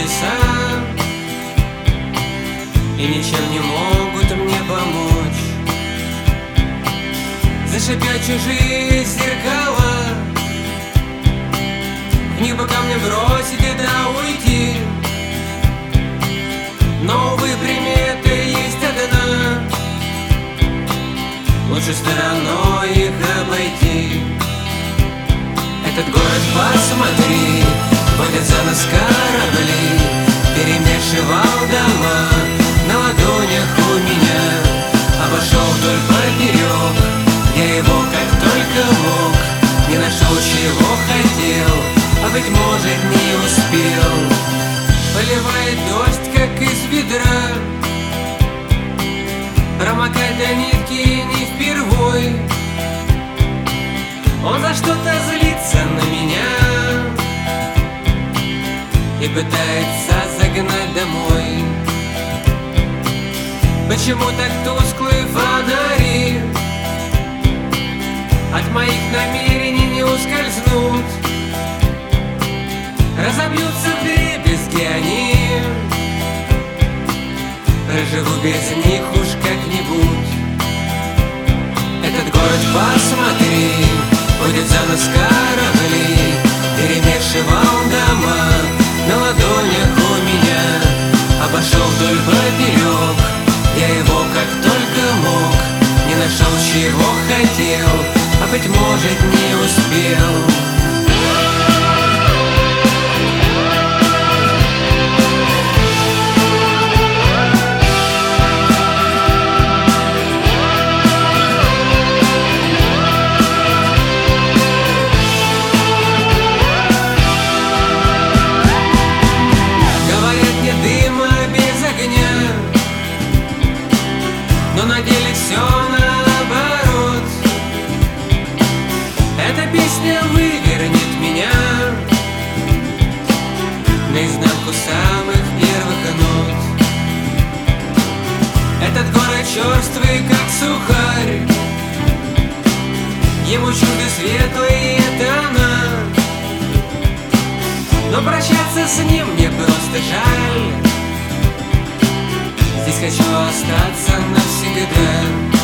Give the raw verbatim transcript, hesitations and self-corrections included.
небеса и ничем не могут мне помочь. Зашипят чужие зеркала, в небо камни бросить и да уйти. Но, увы, примета есть одна, лучше стороной их обойти. Этот город, посмотри, водят за нас корабли, перемешивал дома на ладонях у меня. Обошел вдоль поперек, я его как только мог, не нашел, чего хотел, а быть может не успел. Поливает дождь, как из ведра, промокать до нитки не впервой. Он за что-то злится на меня и пытается загнать домой. Почему так тусклые фонари от моих намерений не ускользнут? Разобьются вдребезги они, проживу без них уж как-нибудь. Этот город, посмотри, водят за нас корабли, перемешивал дома на ладонях у меня. Обошел вдоль поперек, я его как только мог, не нашел, чего хотел, а быть может не успел. Но на деле все наоборот. Эта песня вывернет меня наизнанку самых первых нот. Этот город черствый, как сухарь, ему чудо светлые тона, но прощаться с ним мне просто жаль. Здесь хочу остаться навсегда.